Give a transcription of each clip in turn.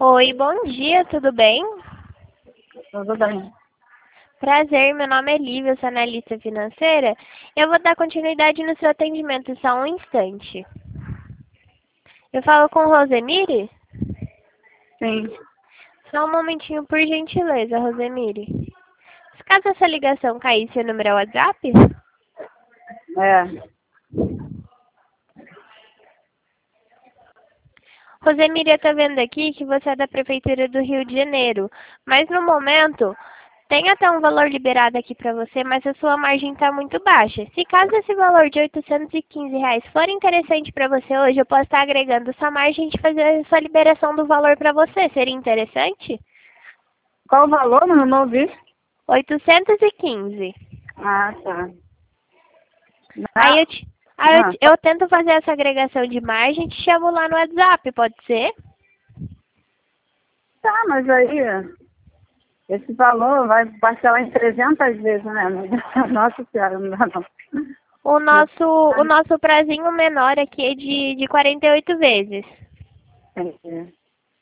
Oi, bom dia, tudo bem? Tudo bem. Prazer, meu nome é Lívia, eu sou analista financeira. Eu vou dar continuidade no seu atendimento, só um instante. Eu falo com Rosemire? Sim. Só um momentinho, por gentileza, Rosemire. Se caso essa ligação cair, seu número é WhatsApp? É. Rosemire, eu tô vendo aqui que você é da Prefeitura do Rio de Janeiro, mas no momento tem até um valor liberado aqui para você, mas a sua margem está muito baixa. Se caso esse valor de R$ 815 for interessante para você hoje, eu posso estar agregando sua margem de fazer a sua liberação do valor para você. Seria interessante? Qual o valor? Não ouvi. 815. Ah, tá. Aí Ah, eu tento fazer essa agregação de margem e te chamo lá no WhatsApp, pode ser? tá, mas aí esse valor vai parcelar em 300 vezes, né? Nossa Senhora, não dá não. O nosso prazinho menor aqui é de 48 vezes. Entendi.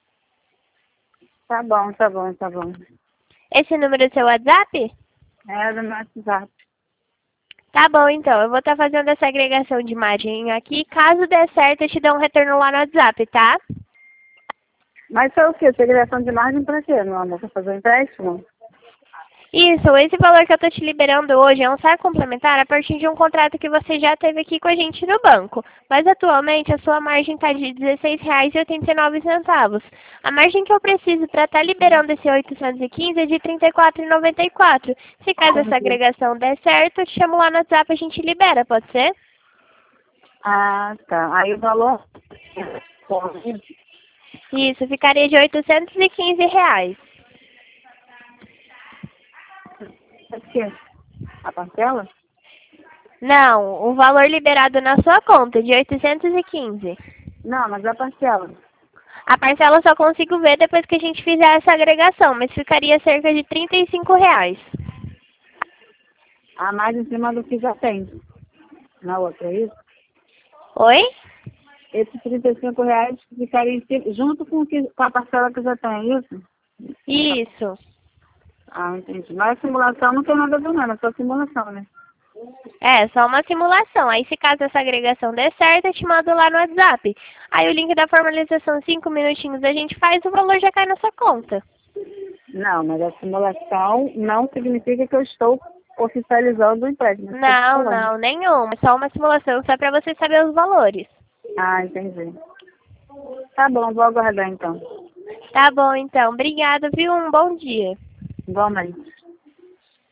Tá bom, tá bom, tá bom. Esse número é seu WhatsApp? É do meu WhatsApp. Tá bom, então. Eu vou estar fazendo essa agregação de margem aqui. Caso der certo, eu te dou um retorno lá no WhatsApp, tá? Mas foi o quê? Segregação de margem pra quê, meu amor? Pra fazer um empréstimo? Isso, esse valor que eu tô te liberando hoje é um saque complementar a partir de um contrato que você já teve aqui com a gente no banco. Mas atualmente a sua margem está de R$ 16,89. A margem que eu preciso para estar liberando esse 815 é de R$ 34,94. Se caso essa Entendi. agregação der certo, eu te chamo lá no WhatsApp e a gente libera, pode ser? Ah, tá. Aí o valor... Isso, ficaria de R$ 815. O quê? A parcela? Não, o valor liberado na sua conta de 815. Não, mas a parcela. A parcela eu só consigo ver depois que a gente fizer essa agregação, mas ficaria cerca de R$ 35. A mais em cima do que já tem. Na outra, é isso? Oi? Esses R$ 35 ficaria em cima, junto com a parcela que já tem, é isso? Isso. Ah, entendi. Mas a simulação não tem nada a ver, não, é só simulação, né? É, só uma simulação. Aí, se caso essa agregação der certo, eu te mando lá no WhatsApp. Aí, o link da formalização, 5 minutinhos, a gente faz, o valor já cai na sua conta. Não, mas a simulação não significa que eu estou oficializando o empréstimo. Isso que eu tô Não, falando. não, nenhuma. É só uma simulação, só para você saber os valores. Ah, entendi. Tá bom, vou aguardar então. Tá bom, então. Obrigada, viu? Um bom dia. Igualmente.